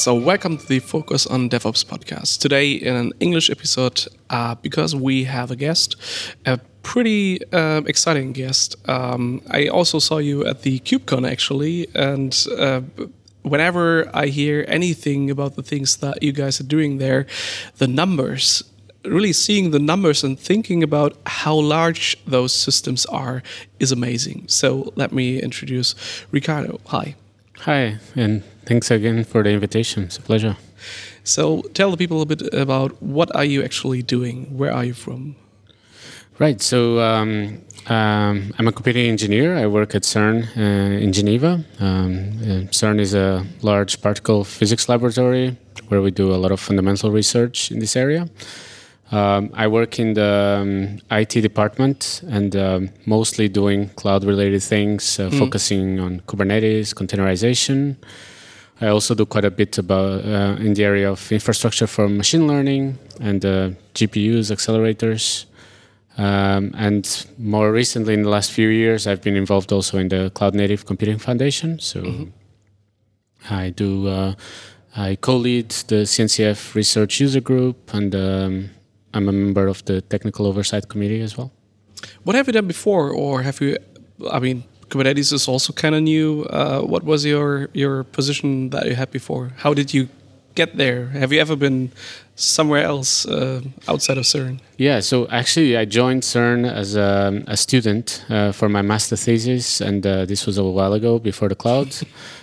So, welcome to the Focus on DevOps podcast. Today, in an English episode, because we have a guest, a pretty exciting guest. I also saw you at the KubeCon actually, and whenever I hear anything about the things that you guys are doing there, the numbers, really seeing the numbers and thinking about how large those systems are is amazing. So, let me introduce Ricardo. Hi. Hi, and thanks again for the invitation. It's a pleasure. So tell the people a bit about what are you actually doing? Where are you from? Right, so I'm a computing engineer. I work at CERN in Geneva. CERN is a large particle physics laboratory where we do a lot of fundamental research in this area. I work in the IT department and mostly doing cloud-related things, focusing on Kubernetes, containerization. I also do quite a bit about in the area of infrastructure for machine learning and GPUs, accelerators. And more recently, in the last few years, I've been involved also in the Cloud Native Computing Foundation. So I co-lead the CNCF research user group, and I'm a member of the technical oversight committee as well. What have you done before, or have you? I mean, Kubernetes is also kind of new. What was your position that you had before? How did you get there? Have you ever been somewhere else outside of CERN? Yeah, so actually I joined CERN as a student for my master thesis, and this was a while ago, before the cloud.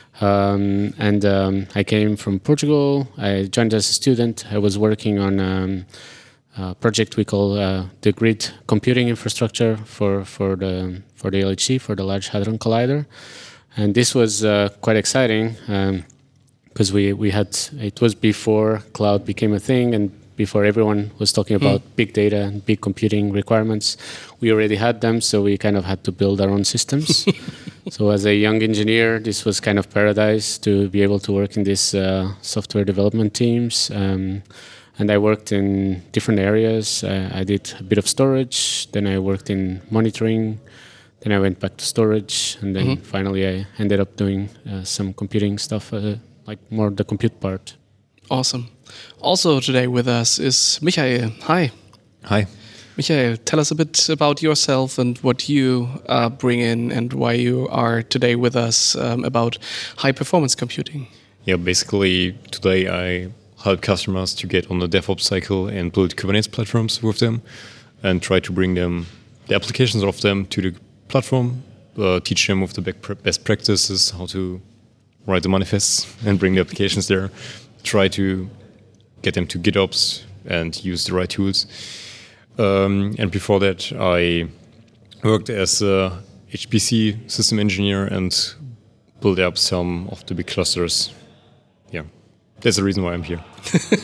I came from Portugal. I joined as a student. I was working on project we call the grid computing infrastructure for the LHC, for the Large Hadron Collider, and this was quite exciting because we had, it was before cloud became a thing and before everyone was talking about big data and big computing requirements. We already had them, so we kind of had to build our own systems. So as a young engineer, this was kind of paradise to be able to work in these software development teams. And I worked in different areas. I did a bit of storage, then I worked in monitoring, then I went back to storage, and then finally I ended up doing some computing stuff, like more the compute part. Awesome. Also today with us is Michael. Hi. Hi. Michael, tell us a bit about yourself and what you bring in and why you are today with us about high-performance computing. Yeah, basically today I help customers to get on the DevOps cycle and build Kubernetes platforms with them and try to bring them, the applications of them to the platform, teach them with the best practices, how to write the manifests and bring the applications there, try to get them to GitOps and use the right tools. And before that, I worked as a HPC system engineer and built up some of the big clusters. Yeah. That's the reason why I'm here.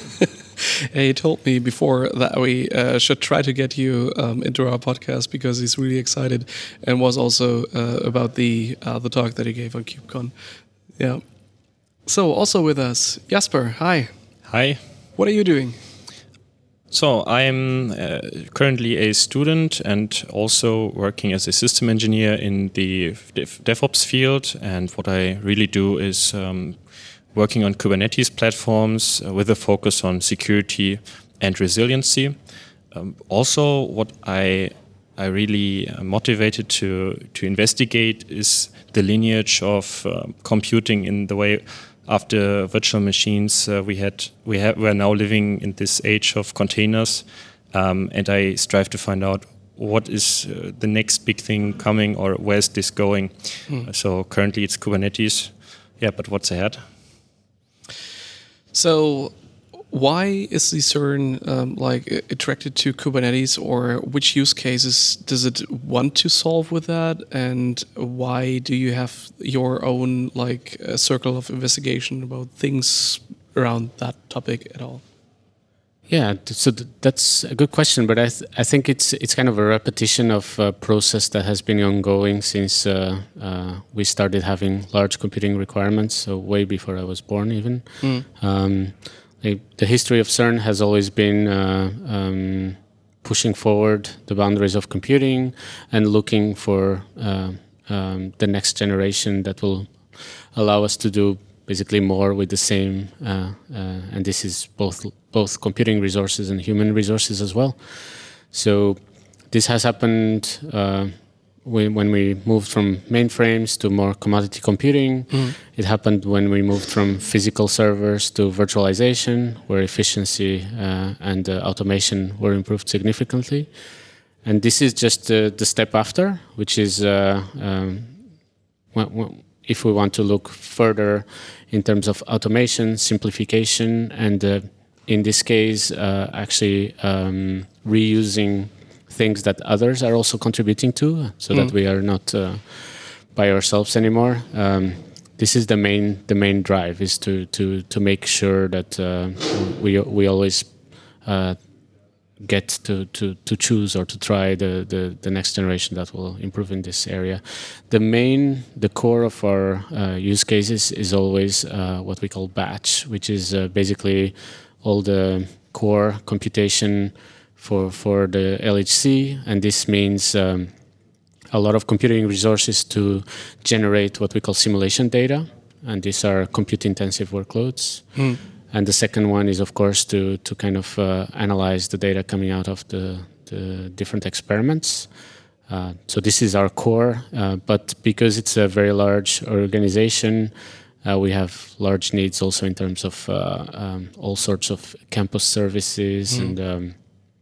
He told me before that we should try to get you into our podcast because he's really excited and was also about the talk that he gave on KubeCon. Yeah. So also with us, Jasper. Hi. Hi. What are you doing? So I'm currently a student and also working as a system engineer in the DevOps field. And what I really do is working on Kubernetes platforms with a focus on security and resiliency. Also, what I really motivated to investigate is the lineage of computing in the way after virtual machines we're now living in this age of containers, and I strive to find out what is the next big thing coming or where's this going. So currently it's Kubernetes, but what's ahead? So, why is the CERN attracted to Kubernetes, or which use cases does it want to solve with that, and why do you have your own circle of investigation about things around that topic at all? Yeah, so that's a good question, but I think it's kind of a repetition of a process that has been ongoing since we started having large computing requirements, so way before I was born even. The history of CERN has always been pushing forward the boundaries of computing and looking for the next generation that will allow us to do basically more with the same, and this is both computing resources and human resources as well. So this has happened when we moved from mainframes to more commodity computing. It happened when we moved from physical servers to virtualization, where efficiency and automation were improved significantly. And this is just the step after, which is if we want to look further in terms of automation, simplification, and in this case, actually reusing things that others are also contributing to, so that we are not by ourselves anymore. This is the main drive, is to make sure that we always get to choose or to try the next generation that will improve in this area. The core of our use cases is always what we call batch, which is basically all the core computation for the LHC, and this means a lot of computing resources to generate what we call simulation data, and these are compute-intensive workloads. And the second one is, of course, to kind of analyze the data coming out of the different experiments. So this is our core, but because it's a very large organization, we have large needs also in terms of all sorts of campus services and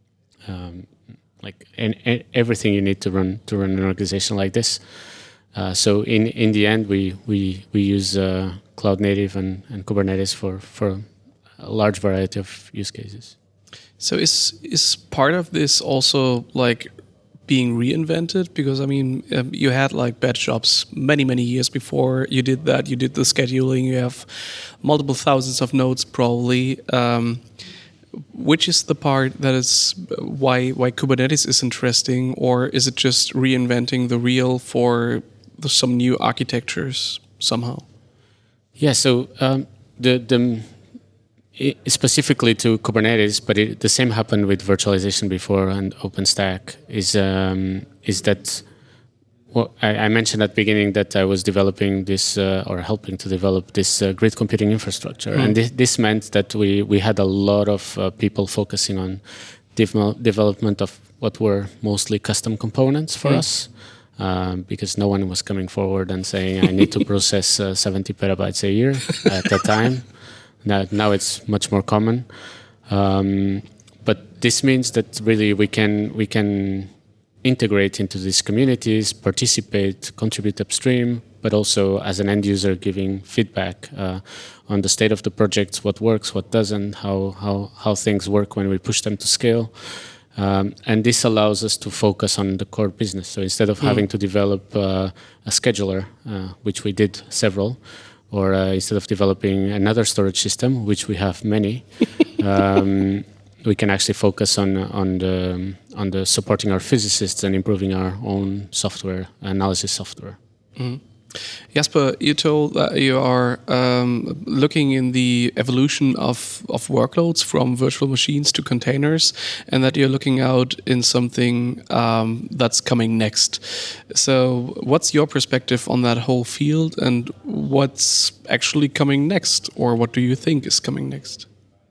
everything you need to run an organization like this. So in the end, we use cloud native and Kubernetes for a large variety of use cases. So is part of this also like being reinvented? Because I mean, you had like batch jobs many years before you did that. You did the scheduling. You have multiple thousands of nodes probably. Which is the part that is why Kubernetes is interesting, or is it just reinventing the wheel for some new architectures somehow? Yeah. So specifically to Kubernetes, but the same happened with virtualization before and OpenStack. Is that? Well, I mentioned at the beginning that I was developing this or helping to develop this grid computing infrastructure, and this meant that we had a lot of people focusing on development of what were mostly custom components for us, because no one was coming forward and saying I need to process 70 petabytes a year at that time. Now it's much more common, but this means that really we can integrate into these communities, participate, contribute upstream, but also as an end user giving feedback on the state of the projects, what works, what doesn't, how things work when we push them to scale. And this allows us to focus on the core business. So instead of having to develop a scheduler, which we did several, or instead of developing another storage system, which we have many, we can actually focus on the supporting our physicists and improving our own software, analysis software. Jasper, you told that you are looking in the evolution of workloads from virtual machines to containers, and that you're looking out in something that's coming next. So what's your perspective on that whole field, and what's actually coming next, or what do you think is coming next?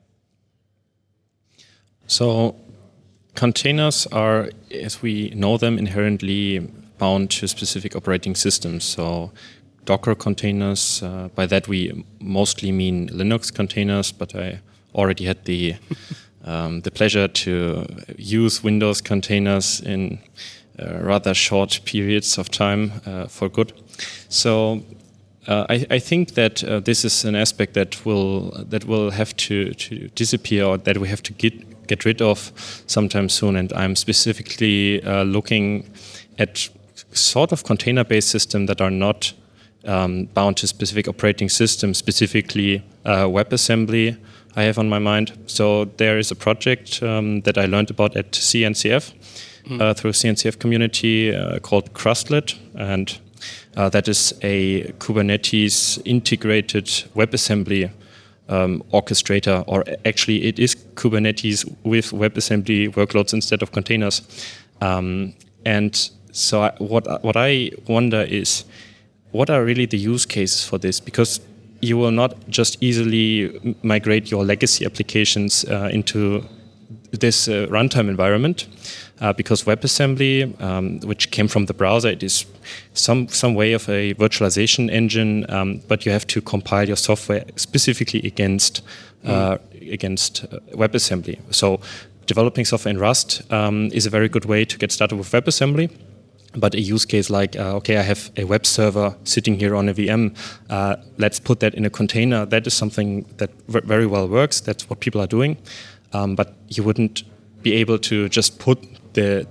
So containers are, as we know them, inherently bound to specific operating systems. So Docker containers, by that we mostly mean Linux containers, but I already had the pleasure to use Windows containers in rather short periods of time for good. So I think that this is an aspect that will have to disappear, or that we have to get rid of sometime soon. And I'm specifically looking at sort of container-based systems that are not bound to specific operating systems, specifically WebAssembly I have on my mind. So there is a project that I learned about at CNCF through CNCF community called Crustlet, and that is a Kubernetes integrated WebAssembly orchestrator, or actually it is Kubernetes with WebAssembly workloads instead of containers. And so what I wonder is, what are really the use cases for this? Because you will not just easily migrate your legacy applications into this runtime environment, because WebAssembly, which came from the browser, it is some way of a virtualization engine, but you have to compile your software specifically against WebAssembly. So developing software in Rust is a very good way to get started with WebAssembly. But a use case like, okay, I have a web server sitting here on a VM, let's put that in a container, that is something that very well works. That's what people are doing. But you wouldn't be able to just put the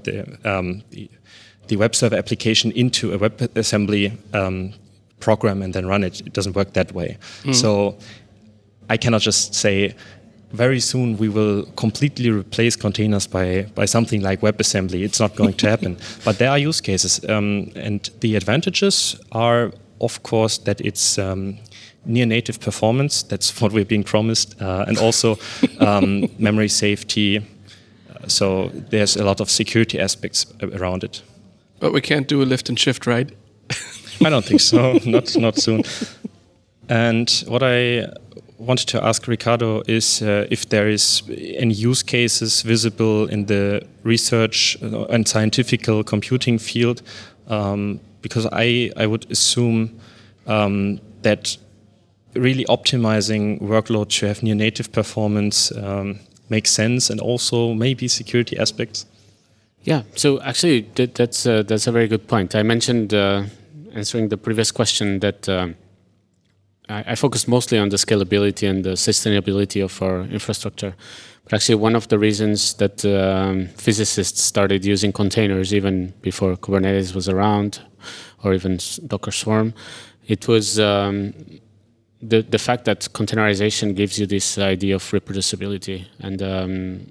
web server application into a WebAssembly program and then run it. It doesn't work that way. So I cannot just say, very soon we will completely replace containers by something like WebAssembly. It's not going to happen. But there are use cases. And the advantages are, of course, that it's near native performance. That's what we're being promised. And also memory safety. So there's a lot of security aspects around it. But we can't do a lift and shift, right? I don't think so. Not soon. And what I wanted to ask Ricardo is if there is any use cases visible in the research and scientific computing field, because I would assume that really optimizing workload to have near native performance makes sense, and also maybe security aspects. Yeah, so actually that's a very good point. I mentioned answering the previous question that I focused mostly on the scalability and the sustainability of our infrastructure. But actually, one of the reasons that physicists started using containers even before Kubernetes was around, or even Docker Swarm, it was the fact that containerization gives you this idea of reproducibility and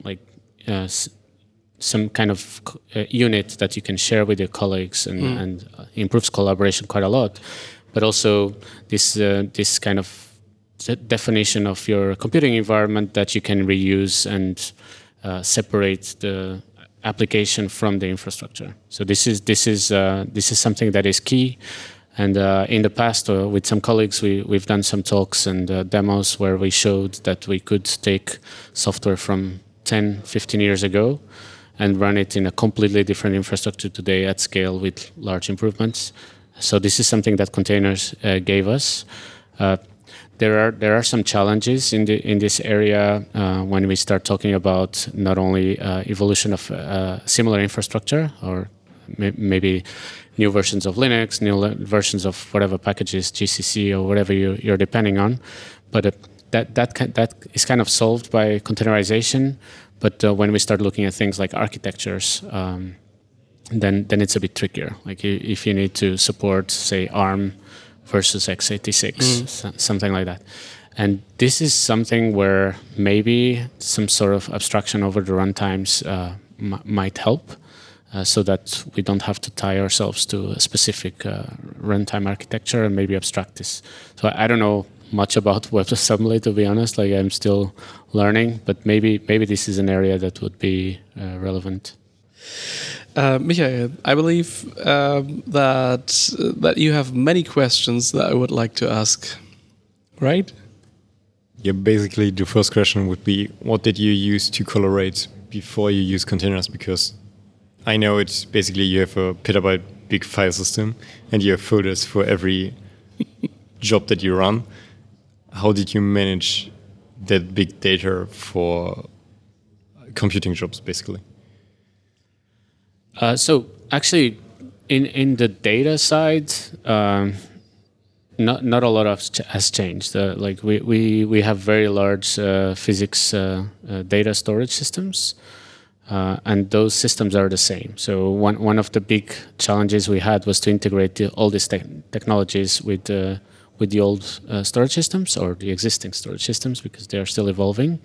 some kind of unit that you can share with your colleagues and improves collaboration quite a lot. But also this kind of definition of your computing environment that you can reuse and separate the application from the infrastructure. So this is something that is key. And in the past, with some colleagues, we've done some talks and demos where we showed that we could take software from 10, 15 years ago and run it in a completely different infrastructure today at scale with large improvements. So this is something that containers gave us. There are some challenges in this area when we start talking about not only evolution of similar infrastructure or maybe new versions of Linux, new versions of whatever packages, GCC or whatever you're depending on, but that is kind of solved by containerization. But when we start looking at things like architectures, then it's a bit trickier. Like if you need to support, say, ARM versus x86, something like that. And this is something where maybe some sort of abstraction over the runtimes might help, so that we don't have to tie ourselves to a specific runtime architecture and maybe abstract this. So I don't know much about WebAssembly, to be honest. Like I'm still learning, but maybe this is an area that would be relevant. Michael, I believe that you have many questions that I would like to ask, right? Yeah, basically the first question would be, what did you use to collaborate before you use containers? Because I know it's basically you have a petabyte big file system and you have folders for every job that you run. How did you manage that big data for computing jobs, basically? So actually, in the data side, not a lot has changed. Like we have very large physics data storage systems, and those systems are the same. So one of the big challenges we had was to integrate all these technologies with the old storage systems or the existing storage systems, because they are still evolving.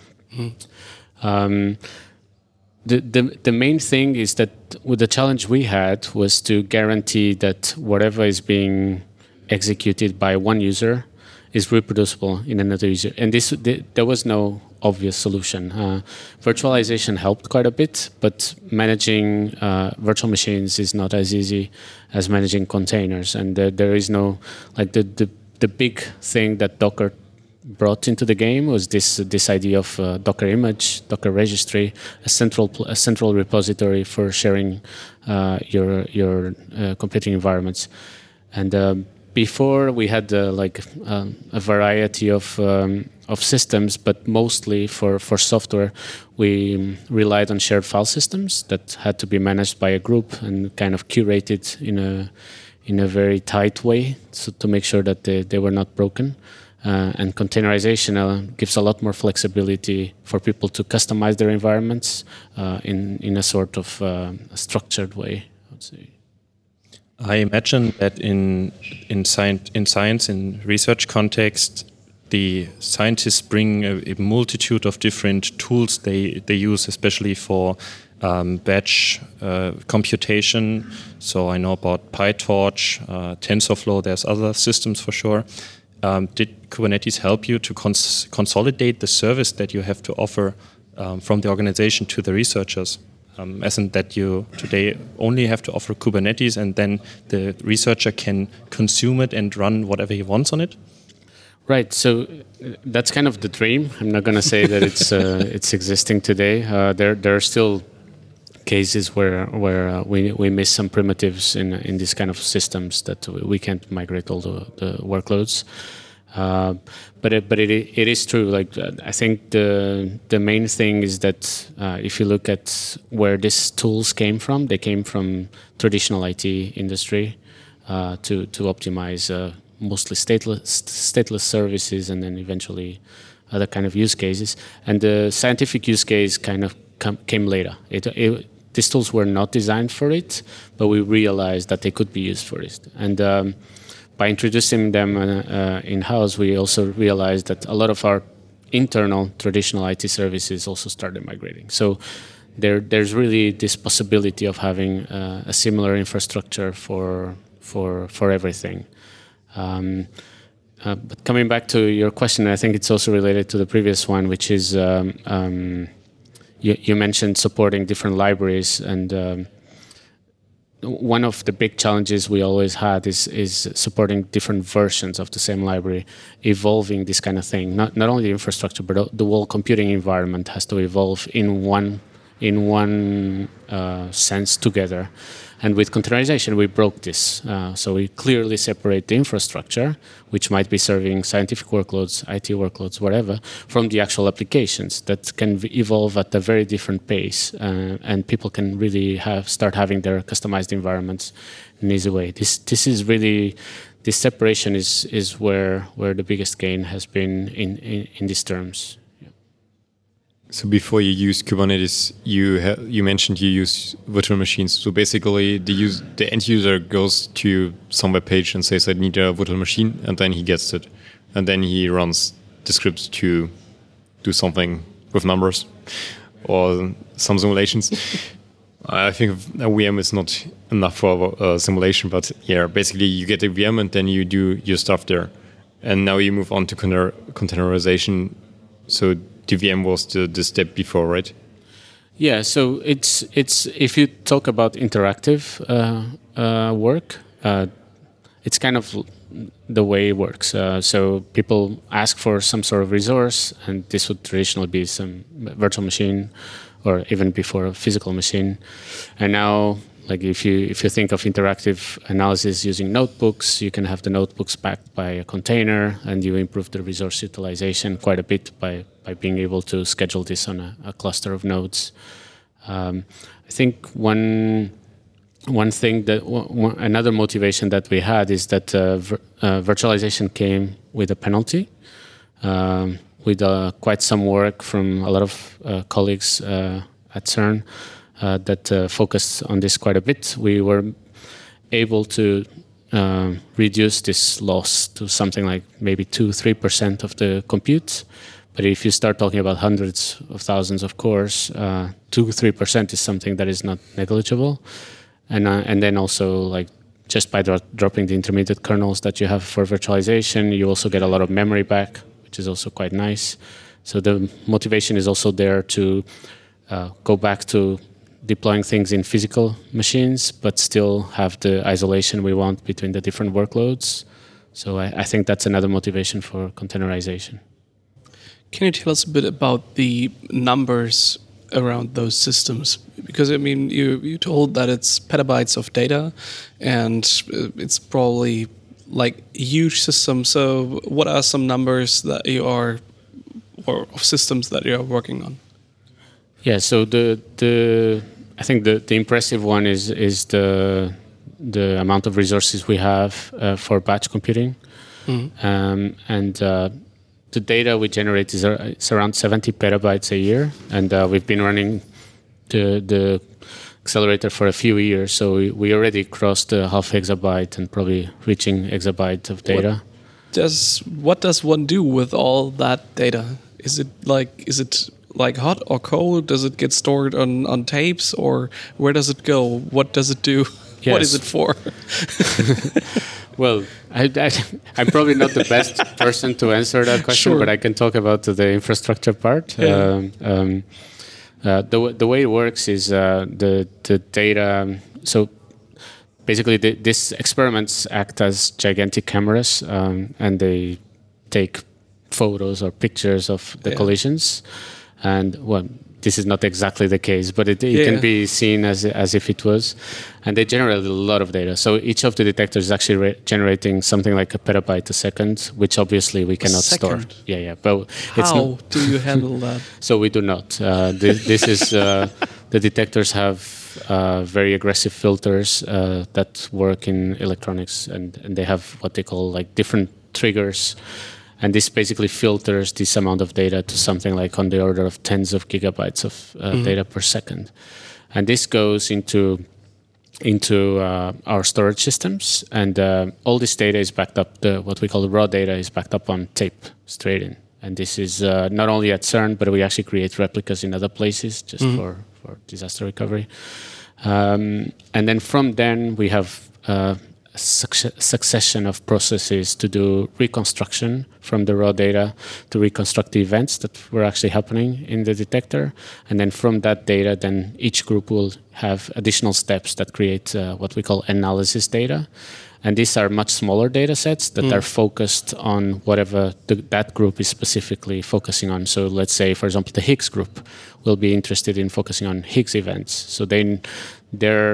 The main thing is that the challenge we had was to guarantee that whatever is being executed by one user is reproducible in another user. And there was no obvious solution. Virtualization helped quite a bit, but managing virtual machines is not as easy as managing containers. And there is no, like the the big thing that Docker brought into the game was this idea of Docker image, Docker registry, a central repository for sharing your computing environments. And before we had a variety of systems, but mostly for software, we relied on shared file systems that had to be managed by a group and kind of curated in a very tight way, so to make sure that they were not broken. And containerization gives a lot more flexibility for people to customize their environments in a sort of structured way, I would say. I imagine that in science, in research context, the scientists bring a multitude of different tools they use, especially for batch computation. So I know about PyTorch, TensorFlow, there's other systems for sure. Did Kubernetes help you to consolidate the service that you have to offer from the organization to the researchers? As in that you today only have to offer Kubernetes and then the researcher can consume it and run whatever he wants on it? Right. So that's kind of the dream. I'm not going to say that it's existing today. There are still cases where we miss some primitives in these kind of systems that we can't migrate all the workloads. But it is true. Like I think the main thing is that if you look at where these tools came from, they came from traditional IT industry to optimize mostly stateless services, and then eventually other kind of use cases. And the scientific use case kind of came later. These tools were not designed for it, but we realized that they could be used for it. And by introducing them in-house, we also realized that a lot of our internal traditional IT services also started migrating. So there's really this possibility of having a similar infrastructure for everything. But coming back to your question, I think it's also related to the previous one, which is you mentioned supporting different libraries, and one of the big challenges we always had is supporting different versions of the same library, evolving this kind of thing. Not only the infrastructure, but the whole computing environment has to evolve in one sense together. And with containerization, we broke this. So we clearly separate the infrastructure, which might be serving scientific workloads, IT workloads, whatever, from the actual applications that can evolve at a very different pace. And people can really start having their customized environments in an easy way. This is really, this separation is where the biggest gain has been in these terms. So before you use Kubernetes, you mentioned you use virtual machines. So basically, the end user goes to some web page and says, "I need a virtual machine," and then he gets it, and then he runs the scripts to do something with numbers or some simulations. I think a VM is not enough for a simulation, but yeah, basically you get a VM and then you do your stuff there, and now you move on to containerization. So the VM was the step before, right? Yeah, so it's if you talk about interactive work, it's kind of the way it works. So people ask for some sort of resource, and this would traditionally be some virtual machine, or even before a physical machine. And now, like if you think of interactive analysis using notebooks, you can have the notebooks backed by a container, and you improve the resource utilization quite a bit by being able to schedule this on a cluster of nodes. I think one thing that another motivation that we had is that virtualization came with a penalty, with quite some work from a lot of colleagues at CERN that focused on this quite a bit. We were able to reduce this loss to something like maybe 2-3% of the compute. But if you start talking about hundreds of thousands of cores, 2-3% is something that is not negligible. And then also, like, just by dropping the intermediate kernels that you have for virtualization, you also get a lot of memory back, which is also quite nice. So the motivation is also there to go back to deploying things in physical machines, but still have the isolation we want between the different workloads. So I think that's another motivation for containerization. Can you tell us a bit about the numbers around those systems? Because I mean, you told that it's petabytes of data, and it's probably like a huge system. So what are some numbers that you are, or of systems that you are working on? Yeah. So I think the impressive one is the amount of resources we have for batch computing, and the data we generate is around 70 petabytes a year, and we've been running the accelerator for a few years, so we already crossed the half exabyte and probably reaching exabyte of data. What does one do with all that data? Is it like hot or cold? Does it get stored on tapes, or where does it go? What does it do? Yes. What is it for? Well, I'm probably not the best person to answer that question, sure. But I can talk about the infrastructure part. Yeah. The way it works is the data. So basically, these experiments act as gigantic cameras, and they take photos or pictures of the collisions. And well, this is not exactly the case, but it can be seen as if it was. And they generate a lot of data. So each of the detectors is actually generating something like a petabyte a second, which obviously we cannot store. Yeah. But how do you handle that? So we do not. This is the detectors have very aggressive filters that work in electronics, and they have what they call like different triggers. And this basically filters this amount of data to something like on the order of tens of gigabytes of data per second. And this goes into our storage systems. And all this data is backed up, what we call the raw data is backed up on tape straight in. And this is not only at CERN, but we actually create replicas in other places just for disaster recovery. And then from then we have succession of processes to do reconstruction from the raw data to reconstruct the events that were actually happening in the detector. And then from that data, then each group will have additional steps that create what we call analysis data. And these are much smaller data sets that are focused on whatever that group is specifically focusing on. So let's say, for example, the Higgs group will be interested in focusing on Higgs events. So then their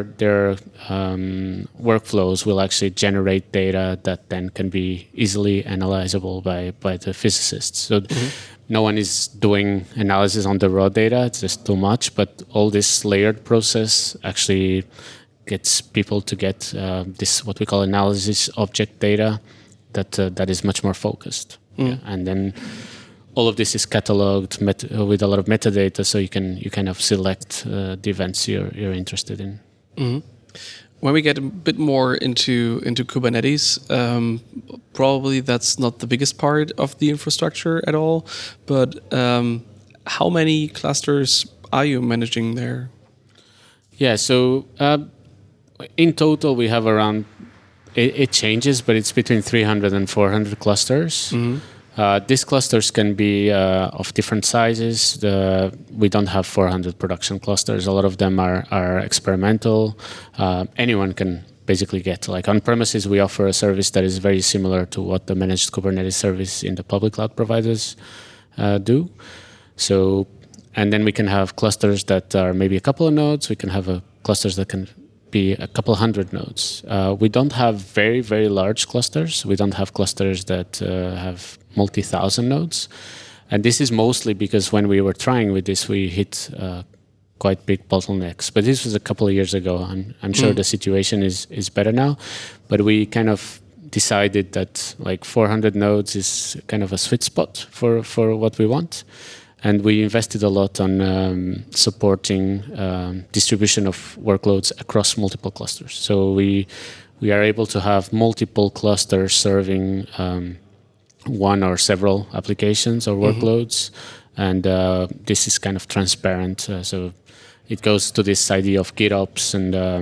workflows will actually generate data that then can be easily analyzable by the physicists. So no one is doing analysis on the raw data, it's just too much, but all this layered process actually gets people to get this what we call analysis object data that is much more focused. Yeah. And then all of this is cataloged with a lot of metadata, so you can kind of select the events you're interested in. When we get a bit more into Kubernetes, probably that's not the biggest part of the infrastructure at all. But how many clusters are you managing there? Yeah, so in total we have around, it changes, but it's between 300 and 400 clusters. These clusters can be of different sizes. We don't have 400 production clusters. A lot of them are experimental. Anyone can basically get, like on premises, we offer a service that is very similar to what the managed Kubernetes service in the public cloud providers do. So, and then we can have clusters that are maybe a couple of nodes. We can have clusters that can be a couple hundred nodes. We don't have very, very large clusters. We don't have clusters that have multi-thousand nodes. And this is mostly because when we were trying with this, we hit quite big bottlenecks. But this was a couple of years ago. I'm sure the situation is better now. But we kind of decided that like 400 nodes is kind of a sweet spot for what we want. And we invested a lot on supporting distribution of workloads across multiple clusters. So we are able to have multiple clusters serving one or several applications or workloads. And this is kind of transparent. So it goes to this idea of GitOps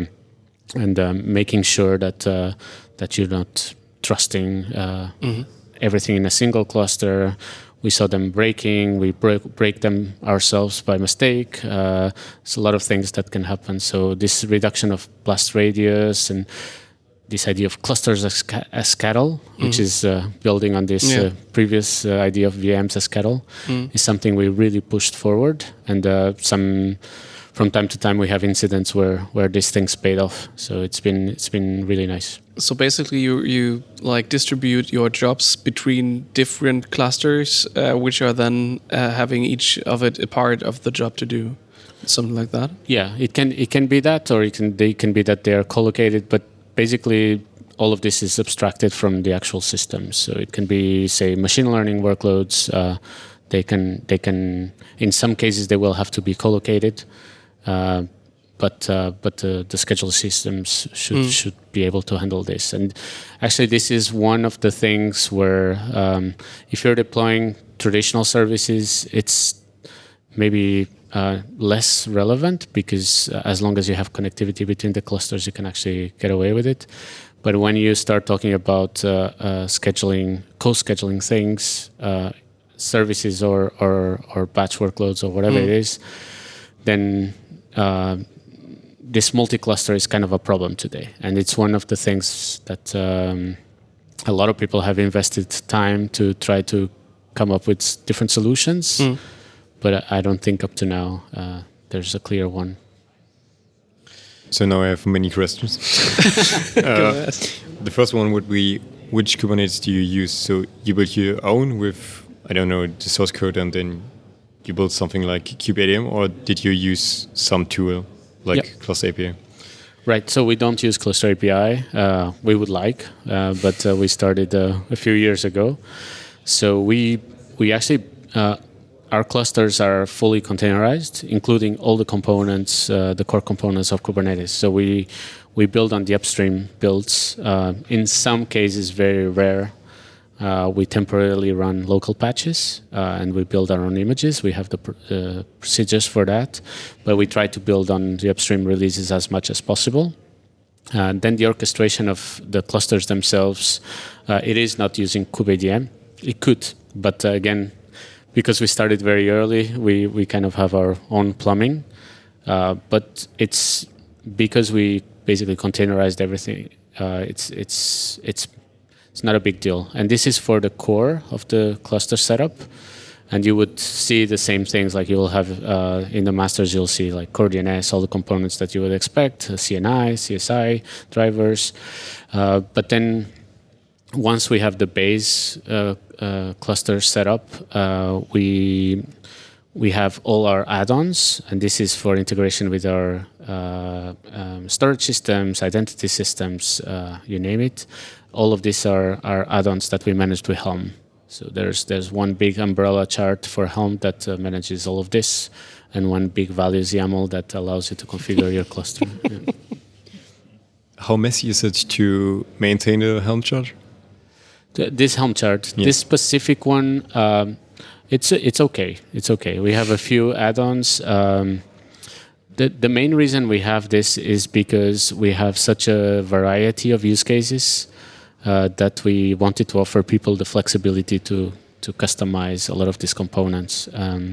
and making sure that you're not trusting everything in a single cluster. We saw them breaking. We break them ourselves by mistake. There's a lot of things that can happen. So this reduction of blast radius and this idea of clusters as cattle, which is building on this previous idea of VMs as cattle, is something we really pushed forward. And from time to time we have incidents where these things paid off. So it's been really nice. So basically, you like distribute your jobs between different clusters, which are then having each of it a part of the job to do, something like that. Yeah, it can be that, or they can be that they are collocated. But basically, all of this is abstracted from the actual systems. So it can be, say, machine learning workloads. They can in some cases they will have to be collocated. But the schedule systems should be able to handle this. And actually, this is one of the things where if you're deploying traditional services, it's maybe less relevant, because as long as you have connectivity between the clusters, you can actually get away with it. But when you start talking about scheduling, co-scheduling things, services or batch workloads or whatever it is, then this multi-cluster is kind of a problem today. And it's one of the things that a lot of people have invested time to try to come up with different solutions. But I don't think up to now there's a clear one. So now I have many questions. The first one would be, which Kubernetes do you use? So you build your own with, I don't know, the source code, and then you build something like kubeadm, or did you use some tool like Cluster API? Right. So we don't use Cluster API. We would like, but we started a few years ago. So we actually our clusters are fully containerized, including all the components, the core components of Kubernetes. So we build on the upstream builds. In some cases, very rare, we temporarily run local patches, and we build our own images. We have the procedures for that, but we try to build on the upstream releases as much as possible. Then the orchestration of the clusters themselves, it is not using kubeadm. It could, but again, because we started very early, we kind of have our own plumbing. But it's because we basically containerized everything. It's not a big deal. And this is for the core of the cluster setup. And you would see the same things, like you will have in the masters, you'll see like core DNS, all the components that you would expect, CNI, CSI, drivers. But then once we have the base cluster set up, we have all our add-ons, and this is for integration with our storage systems, identity systems, you name it. All of these are add-ons that we managed with Helm. So there's one big umbrella chart for Helm that manages all of this, and one big values YAML that allows you to configure your cluster. Yeah. How messy is it to maintain a Helm chart? This Helm chart, this specific one, it's okay. It's okay. We have a few add-ons. The main reason we have this is because we have such a variety of use cases that we wanted to offer people the flexibility to customize a lot of these components.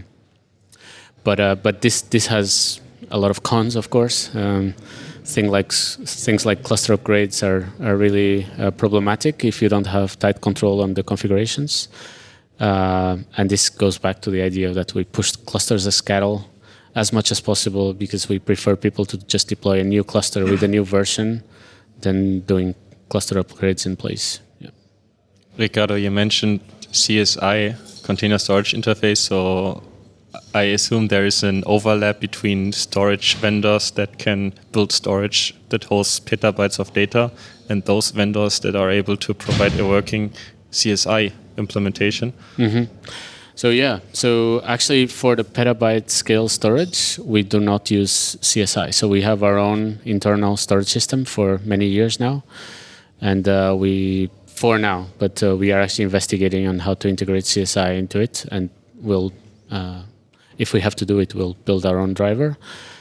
But this has a lot of cons, of course. Things like cluster upgrades are really problematic if you don't have tight control on the configurations. And this goes back to the idea that we push clusters as cattle as much as possible, because we prefer people to just deploy a new cluster with a new version than doing cluster upgrades in place. Yeah. Ricardo, you mentioned CSI, Container Storage Interface, so I assume there is an overlap between storage vendors that can build storage that hosts petabytes of data and those vendors that are able to provide a working CSI implementation. Mm-hmm. So actually for the petabyte scale storage, we do not use CSI. So we have our own internal storage system for many years now. And we are actually investigating on how to integrate CSI into it, and we'll if we have to do it, we'll build our own driver.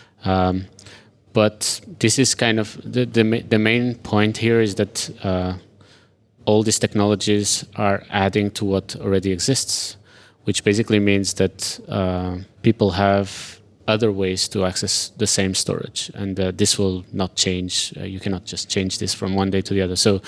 But this is kind of the main point here is that all these technologies are adding to what already exists, which basically means that people have other ways to access the same storage, and this will not change. You cannot just change this from one day to the other. So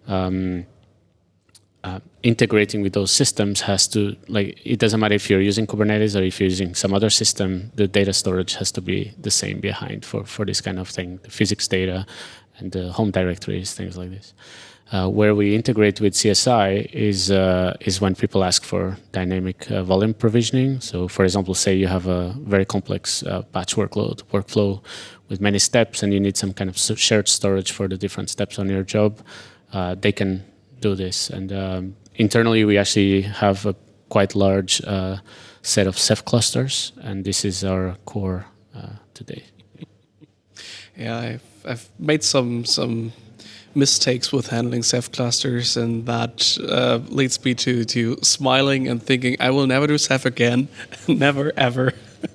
integrating with those systems has to, like, it doesn't matter if you're using Kubernetes or if you're using some other system, the data storage has to be the same behind for this kind of thing, the physics data and the home directories, things like this. Where we integrate with CSI is when people ask for dynamic volume provisioning. So, for example, say you have a very complex batch workflow with many steps, and you need some kind of shared storage for the different steps on your job. They can do this, and internally we actually have a quite large set of Ceph clusters, and this is our core today. Yeah, I've made some mistakes with handling Ceph clusters, and that leads me to smiling and thinking, I will never do Ceph again. Never, ever.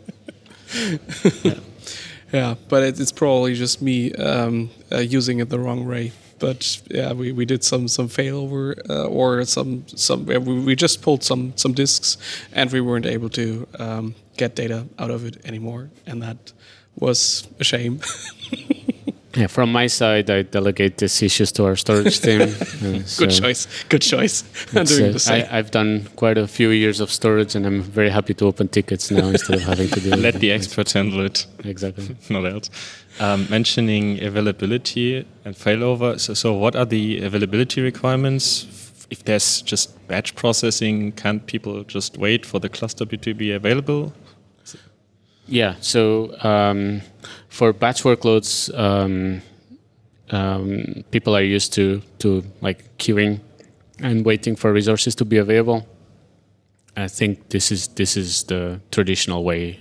Yeah, but it's probably just me using it the wrong way. But yeah, we did some failover or we just pulled some disks, and we weren't able to get data out of it anymore, and that was a shame. Yeah, from my side, I delegate these issues to our storage team. Good choice. I'm doing the same. I've done quite a few years of storage, and I'm very happy to open tickets now instead of having to do it. Let the experts handle it. Exactly. Not else. Mentioning availability and failover, so what are the availability requirements? If there's just batch processing, can't people just wait for the cluster to be available? Yeah, so for batch workloads, people are used to like queuing and waiting for resources to be available. I think this is the traditional way.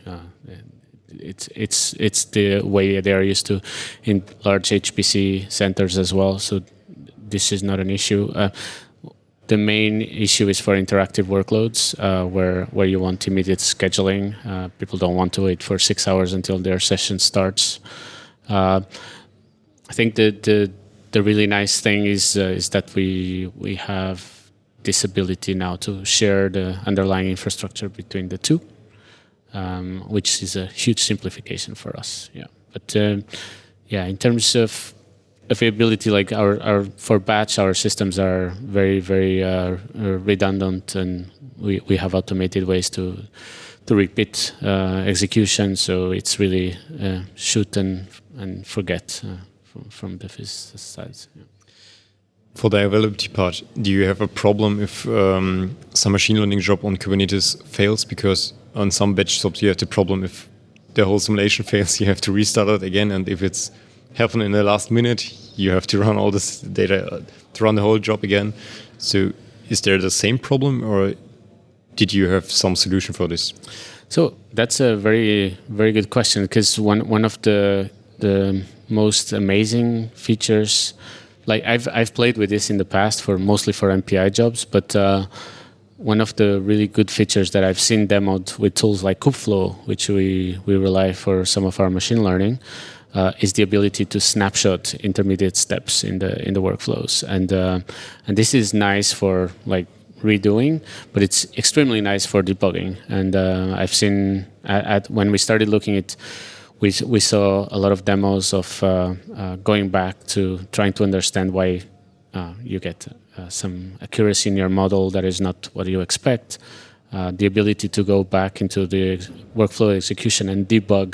It's the way they are used to in large HPC centers as well. So this is not an issue. The main issue is for interactive workloads, where you want immediate scheduling. People don't want to wait for 6 hours until their session starts. I think the really nice thing is that we have this ability now to share the underlying infrastructure between the two, which is a huge simplification for us. Yeah, but in terms of availability, like our for batch, our systems are very redundant, and we have automated ways to repeat execution. So it's really shoot and forget from the physicist side. Yeah. For the availability part, do you have a problem if some machine learning job on Kubernetes fails? Because on some batch jobs you have the problem if the whole simulation fails, you have to restart it again, and if it's happen in the last minute, you have to run all this data to run the whole job again. So is there the same problem, or did you have some solution for this? So that's a very good question, because one of the most amazing features, like I've played with this in the past mostly for MPI jobs, but one of the really good features that I've seen demoed with tools like Kubeflow, which we rely for some of our machine learning, is the ability to snapshot intermediate steps in the workflows, and this is nice for like redoing, but it's extremely nice for debugging. And I've seen when we started looking at, we saw a lot of demos of going back to trying to understand why you get some accuracy in your model that is not what you expect. The ability to go back into the workflow execution and debug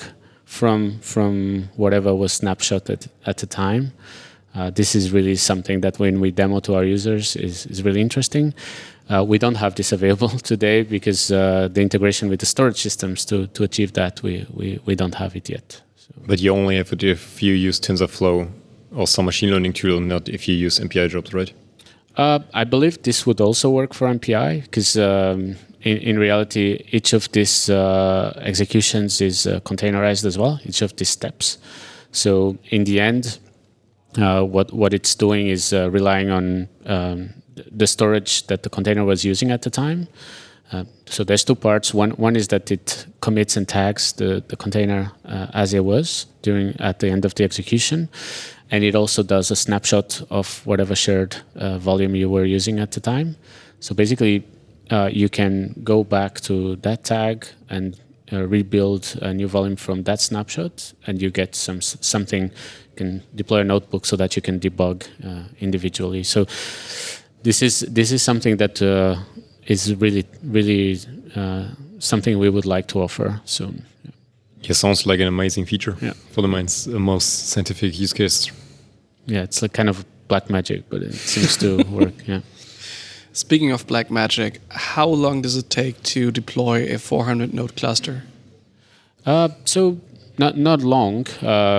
from whatever was snapshotted at the time. This is really something that when we demo to our users is really interesting. We don't have this available today because the integration with the storage systems to achieve that, we don't have it yet. So. But you only have it if you use TensorFlow or some machine learning tool, not if you use MPI jobs, right? I believe this would also work for MPI, because in reality, each of these executions is containerized as well, each of these steps. So in the end, what it's doing is relying on the storage that the container was using at the time. So there's two parts. One is that it commits and tags the container as it was at the end of the execution. And it also does a snapshot of whatever shared volume you were using at the time. So basically, you can go back to that tag and rebuild a new volume from that snapshot, and you get something. You can deploy a notebook so that you can debug individually. So this is something that is really something we would like to offer soon. Yeah, sounds like an amazing feature Yeah. for the most scientific use case. Yeah, it's like kind of black magic, but it seems to work. Yeah. Speaking of black magic, how long does it take to deploy a 400 node cluster? So not long.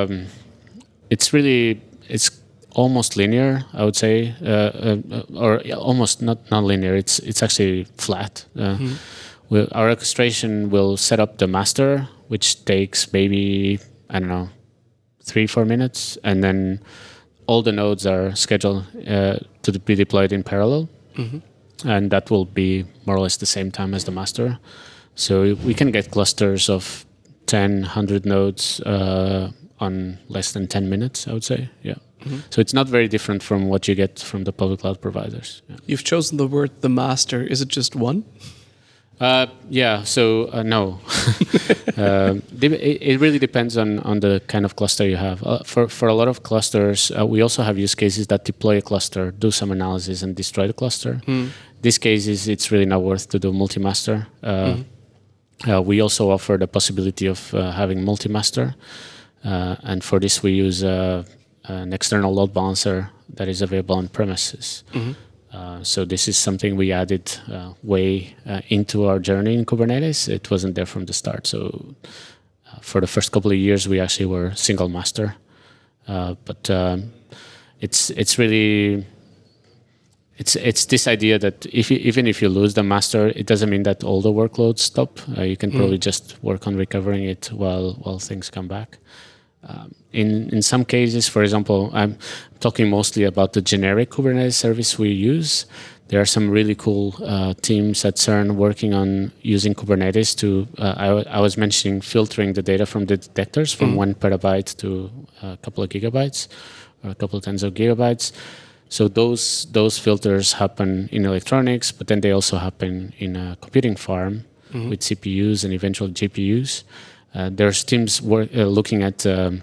It's almost linear, I would say, or almost not linear. It's actually flat. Our orchestration will set up the master, which takes maybe 3-4 minutes, and then all the nodes are scheduled to be deployed in parallel. And that will be more or less the same time as the master. So we can get clusters of 10, 100 nodes on less than 10 minutes, I would say. Yeah. So it's not very different from what you get from the public cloud providers. Yeah. You've chosen the word the master. Is it just one? Yeah. So no. It really depends on the kind of cluster you have. For a lot of clusters, we also have use cases that deploy a cluster, do some analysis, and destroy the cluster. These cases, it's really not worth to do multi-master. We also offer the possibility of having multi-master, and for this we use an external load balancer that is available on premises. So this is something we added way into our journey in Kubernetes. It wasn't there from the start. So for the first couple of years, we actually were single master. But it's really it's this idea that even if you lose the master, it doesn't mean that all the workloads stop. You can probably just work on recovering it while things come back. In some cases, for example, I'm talking mostly about the generic Kubernetes service we use. There are some really cool teams at CERN working on using Kubernetes to, I was mentioning filtering the data from the detectors from 1 petabyte to a couple of gigabytes or a couple of tens of gigabytes. So those filters happen in electronics, but then they also happen in a computing farm with CPUs and eventually GPUs. There's teams looking at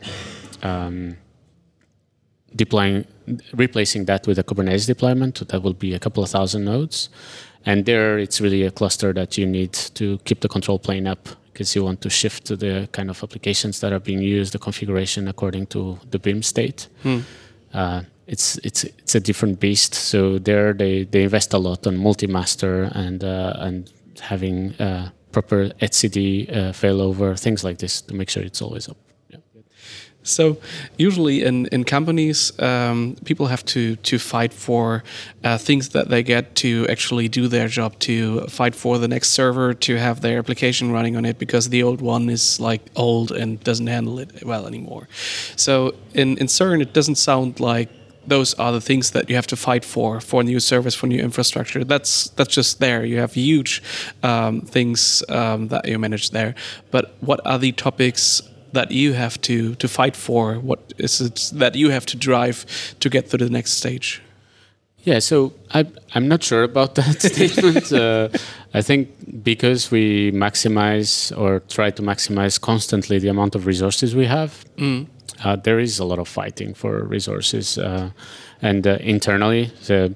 replacing that with a Kubernetes deployment. That will be a couple of thousand nodes. And there, it's really a cluster that you need to keep the control plane up because you want to shift to the kind of applications that are being used, the configuration according to the BIM state. It's a different beast. So there, they invest a lot on multi-master and having proper etcd failover, things like this to make sure it's always up. Yeah. So usually in companies, people have to fight for things that they get to actually do their job, to fight for the next server, to have their application running on it because the old one is like old and doesn't handle it well anymore. So in CERN, it doesn't sound like those are the things that you have to fight for a new service, for new infrastructure. That's just there. You have huge things that you manage there. But what are the topics that you have to fight for? What is it that you have to drive to get to the next stage? Yeah, so I'm not sure about that statement. I think because we maximize or try to maximize constantly the amount of resources we have, there is a lot of fighting for resources and internally.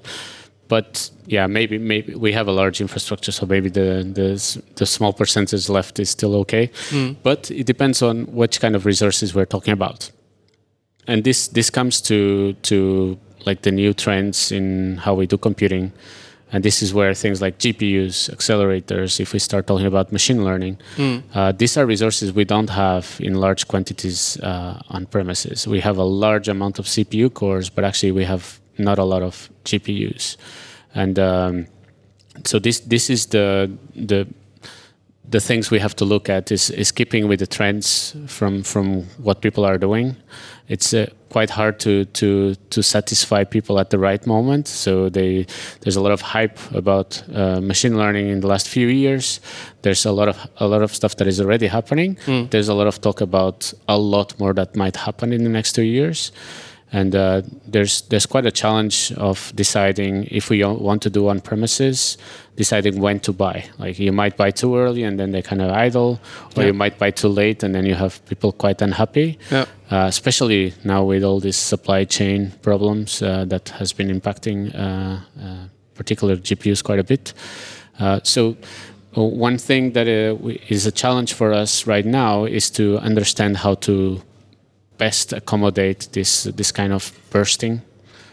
But yeah, maybe we have a large infrastructure, so maybe the small percentage left is still okay. But it depends on which kind of resources we're talking about. And this comes to like the new trends in how we do computing. And this is where things like GPUs, accelerators, if we start talking about machine learning, these are resources we don't have in large quantities on premises. We have a large amount of CPU cores, but actually we have not a lot of GPUs. And so this is the things we have to look at is keeping with the trends from what people are doing. It's quite hard to satisfy people at the right moment. So there's a lot of hype about machine learning in the last few years. There's a lot of stuff that is already happening. There's a lot of talk about a lot more that might happen in the next 2 years. And there's quite a challenge of deciding if we want to do on premises, deciding when to buy. Like you might buy too early and then they kind of idle, or you might buy too late and then you have people quite unhappy. Yeah. Especially now with all these supply chain problems that has been impacting particular GPUs quite a bit. So one thing that is a challenge for us right now is to understand how to best accommodate this kind of bursting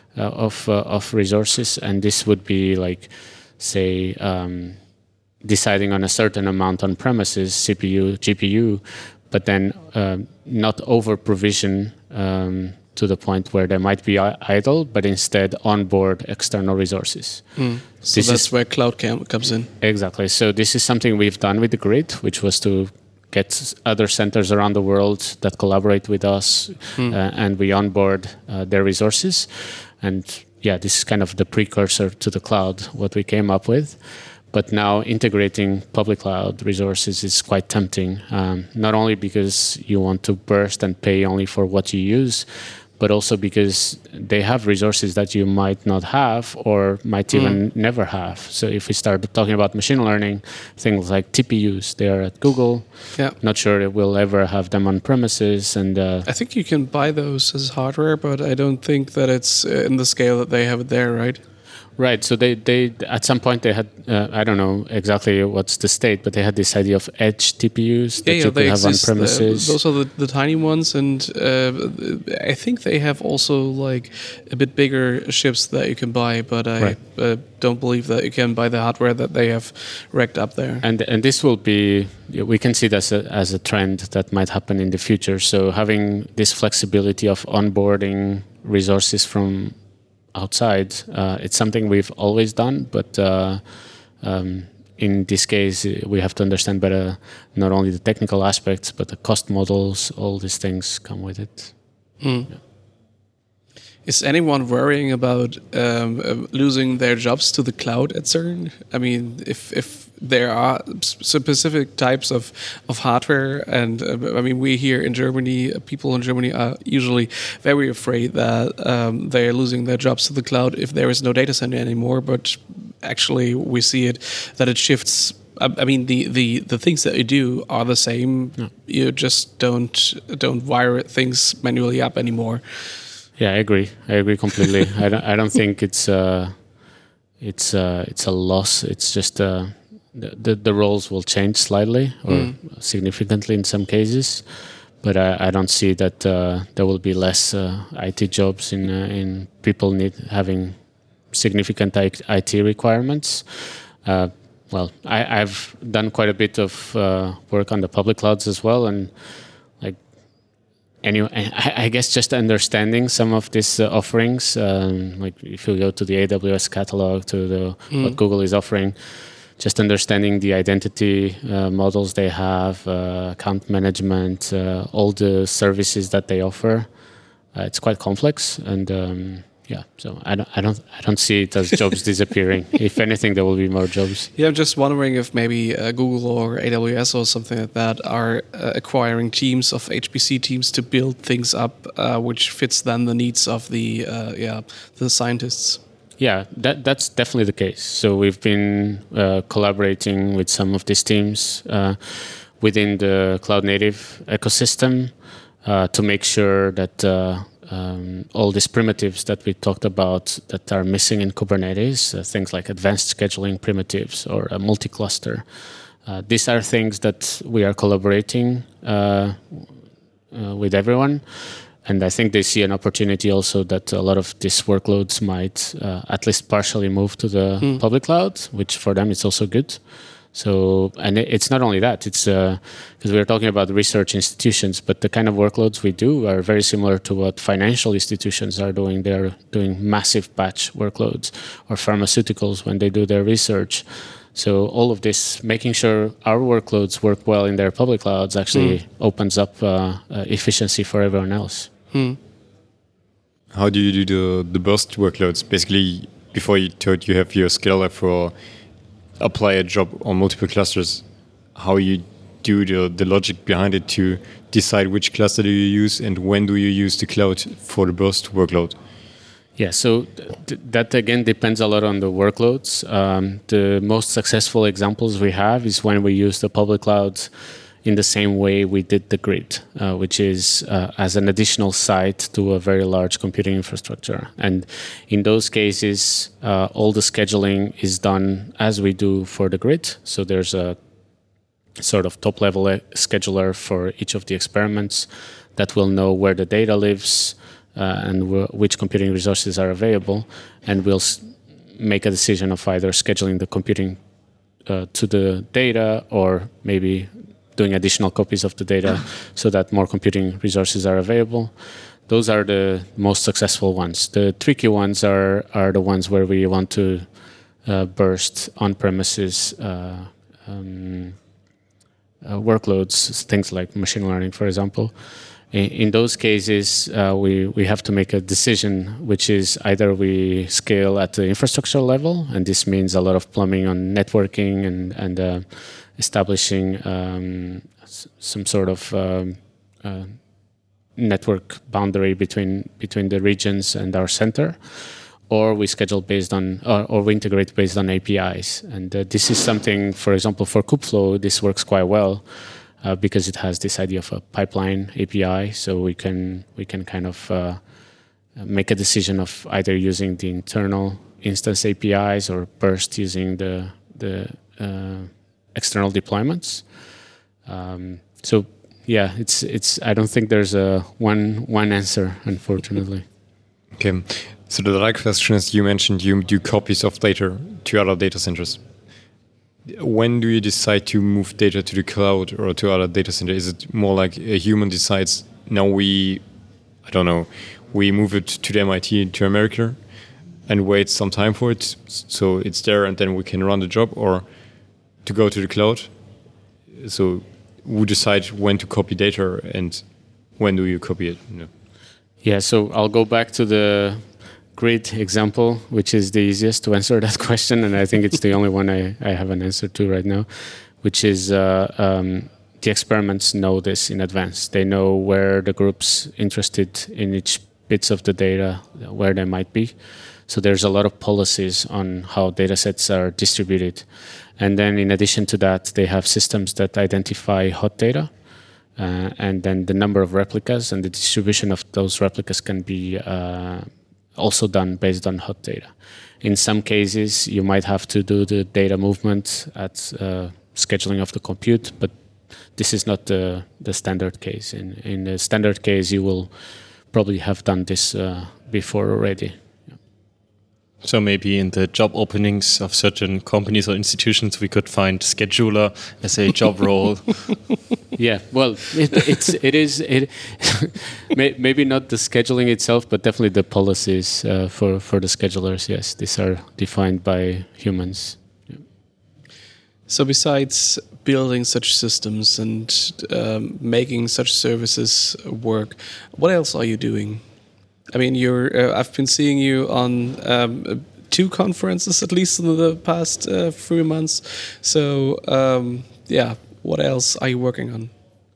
of resources, and this would be like, say, deciding on a certain amount on premises, CPU, GPU, but then not over provision to the point where they might be idle, but instead onboard external resources. So that's where Cloud comes in. Exactly. So this is something we've done with the grid, which was to get other centers around the world that collaborate with us, and we onboard their resources. And yeah, this is kind of the precursor to the cloud, what we came up with. But now integrating public cloud resources is quite tempting, not only because you want to burst and pay only for what you use, but also because they have resources that you might not have or might even never have. So if we start talking about machine learning, things like TPUs, they are at Google. Yeah. Not sure if we'll ever have them on premises. And I think you can buy those as hardware, but I don't think that it's in the scale that they have it there, right? Right. So they at some point they had, I don't know exactly what's the state, but they had this idea of edge TPUs that you could have on premises. Those are the tiny ones, and I think they have also like a bit bigger chips that you can buy, but I don't believe that you can buy the hardware that they have racked up there. And this will be, we can see this as a trend that might happen in the future. So having this flexibility of onboarding resources from outside, it's something we've always done, but in this case, we have to understand better not only the technical aspects, but the cost models, all these things come with it. Yeah. Is anyone worrying about losing their jobs to the cloud at CERN? I mean, if there are specific types of hardware, and I mean, we here in Germany, people in Germany are usually very afraid that they are losing their jobs to the cloud if there is no data center anymore. But actually, we see it that it shifts. I mean, the things that you do are the same. Yeah. You just don't wire things manually up anymore. Yeah, I agree completely. I don't think it's a loss. It's just the roles will change slightly or significantly in some cases, but I don't see that there will be less IT jobs in people having significant IT requirements. Well, I've done quite a bit of work on the public clouds as well, and anyway, I guess just understanding some of these offerings, like if you go to the AWS catalog, to what Google is offering, just understanding the identity models they have, account management, all the services that they offer, it's quite complex, and yeah, so I don't see it as jobs disappearing. If anything, there will be more jobs. Yeah, I'm just wondering if maybe Google or AWS or something like that are acquiring teams of HPC teams to build things up, which fits then the needs of the scientists. Yeah, that's definitely the case. So we've been collaborating with some of these teams within the cloud native ecosystem to make sure that all these primitives that we talked about that are missing in Kubernetes, things like advanced scheduling primitives or a multi-cluster. These are things that we are collaborating with everyone. And I think they see an opportunity also that a lot of these workloads might at least partially move to the public cloud, which for them is also good. So, and it's not only that, it's because we're talking about research institutions, but the kind of workloads we do are very similar to what financial institutions are doing. They're doing massive batch workloads, or pharmaceuticals when they do their research. So all of this, making sure our workloads work well in their public clouds actually opens up efficiency for everyone else. How do you do the burst workloads? Basically, before you thought you have your scaler for apply a job on multiple clusters, how you do the logic behind it to decide which cluster do you use and when do you use the cloud for the burst workload? Yeah, so that again depends a lot on the workloads. The most successful examples we have is when we use the public clouds in the same way we did the grid, which is as an additional site to a very large computing infrastructure. And in those cases, all the scheduling is done as we do for the grid. So there's a sort of top-level scheduler for each of the experiments that will know where the data lives and which computing resources are available, and will make a decision of either scheduling the computing to the data or maybe doing additional copies of the data so that more computing resources are available. Those are the most successful ones. The tricky ones are the ones where we want to burst on-premises workloads, things like machine learning, for example. In those cases, we have to make a decision, which is either we scale at the infrastructure level, and this means a lot of plumbing on networking and establishing some sort of network boundary between the regions and our center, or we schedule based on, or we integrate based on APIs. And this is something, for example, for Kubeflow, this works quite well because it has this idea of a pipeline API. So we can kind of make a decision of either using the internal instance APIs or burst using the external deployments. So yeah, it's. I don't think there's a one answer, unfortunately. Okay. So the other question is, you mentioned you do copies of data to other data centers. When do you decide to move data to the cloud or to other data center? Is it more like a human decides, now we move it to the MIT, to America, and wait some time for it, so it's there and then we can run the job, or to go to the cloud? So who decides when to copy data and when do you copy it? No. Yeah, so I'll go back to the grid example, which is the easiest to answer that question, and I think it's the only one I have an answer to right now, which is the experiments know this in advance. They know where the groups interested in each bits of the data, where they might be. So there's a lot of policies on how data sets are distributed. And then in addition to that, they have systems that identify hot data. And then the number of replicas and the distribution of those replicas can be also done based on hot data. In some cases, you might have to do the data movement at scheduling of the compute, but this is not the standard case. In the standard case, you will probably have done this before already. So maybe in the job openings of certain companies or institutions, we could find scheduler as a job role. Yeah, well, it is maybe not the scheduling itself, but definitely the policies for the schedulers. Yes, these are defined by humans. Yeah. So besides building such systems and making such services work, what else are you doing? I mean, I've been seeing you on 2 conferences at least in the past 3 months. So, yeah, what else are you working on?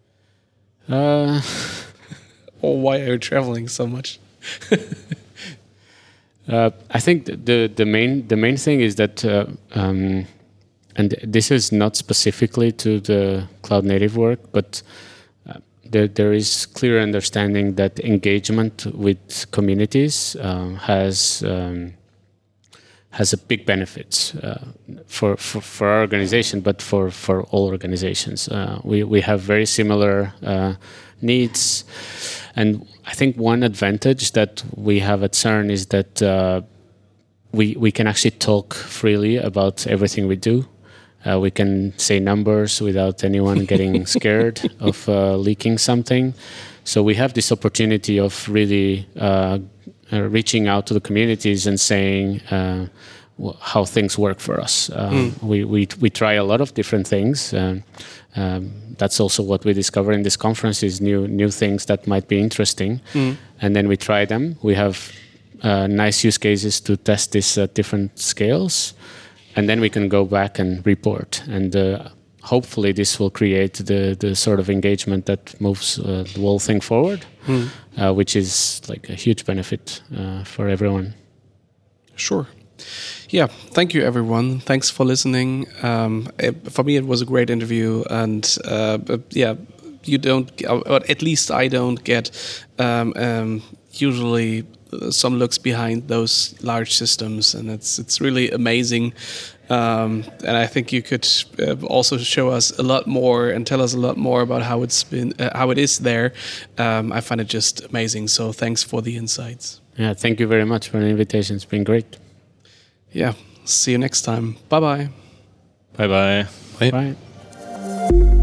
Or why are you traveling so much? I think the main thing is that, and this is not specifically to the cloud native work, but there is clear understanding that engagement with communities has a big benefits for our organization, but for all organizations. We have very similar needs, and I think one advantage that we have at CERN is that we can actually talk freely about everything we do. We can say numbers without anyone getting scared of leaking something. So we have this opportunity of really reaching out to the communities and saying how things work for us. We try a lot of different things. That's also what we discover in this conference is new things that might be interesting. And then we try them. We have nice use cases to test this at different scales. And then we can go back and report. And hopefully this will create the sort of engagement that moves the whole thing forward, which is like a huge benefit for everyone. Sure. Yeah, thank you, everyone. Thanks for listening. For me, it was a great interview, and you don't, or at least I don't get usually some looks behind those large systems, and it's really amazing. And I think you could also show us a lot more and tell us a lot more about how it is there. I find it just amazing. So thanks for the insights. Yeah, thank you very much for the invitation. It's been great. Yeah, see you next time. Bye-bye. Bye-bye. Bye.